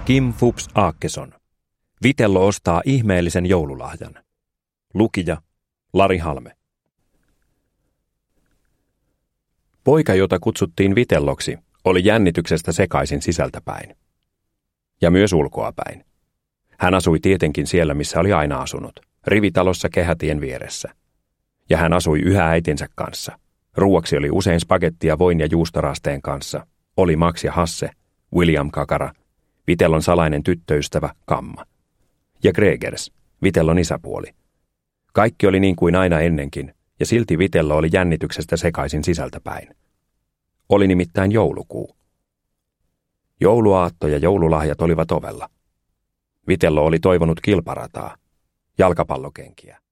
Kim Fupz Aakeson. Vitello ostaa ihmeellisen joululahjan. Lukija Lari Halme. Poika, jota kutsuttiin Vitelloksi, oli jännityksestä sekaisin sisältäpäin. Ja myös ulkoapäin. Hän asui tietenkin siellä, missä oli aina asunut, rivitalossa kehätien vieressä. Ja hän asui yhä äitinsä kanssa. Ruuaksi oli usein spagettia voin ja juustorasteen kanssa. Oli Max ja Hasse, William Kakara, Vitellon salainen tyttöystävä Kamma. Ja Gregers, Vitellon isäpuoli. Kaikki oli niin kuin aina ennenkin, ja silti Vitello oli jännityksestä sekaisin sisältäpäin. Oli nimittäin joulukuu. Jouluaatto ja joululahjat olivat ovella. Vitello oli toivonut kilparataa, jalkapallokenkiä,